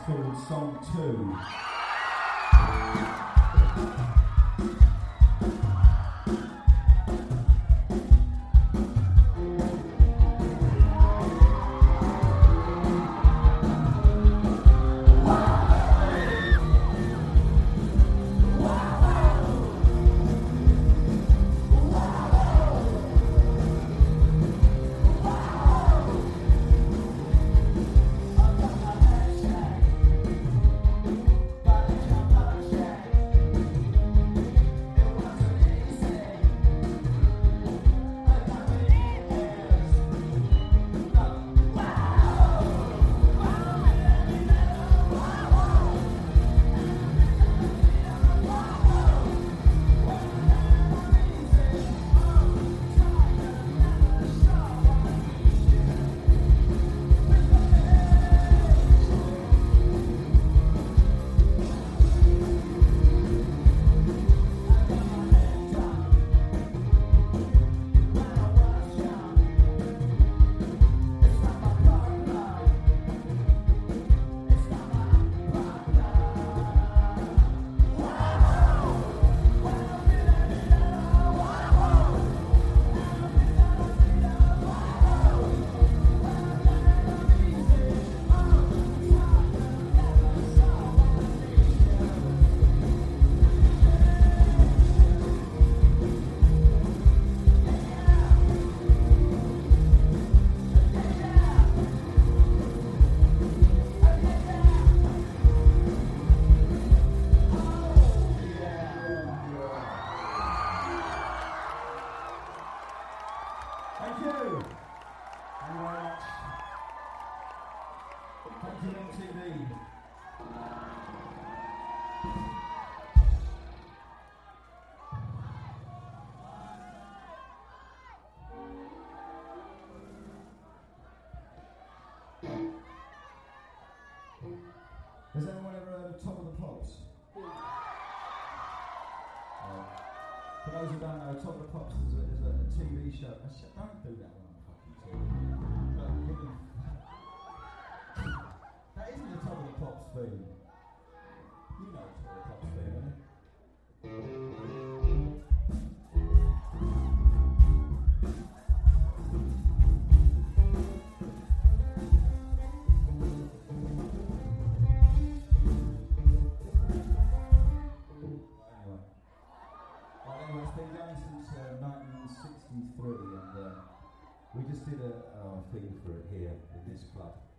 called Song 2. Thank you. Thank you very much. Thank you, MTV. Has anyone ever heard of Top of the Pops? For those who don't know, Top of the Pops is a TV show. Don't do that when I'm fucking talking. That isn't the Top of the Pops theme. You know Top of the Pops theme, don't you? Anyway, it's been going since 1963, and we just did a theme for it here in this club.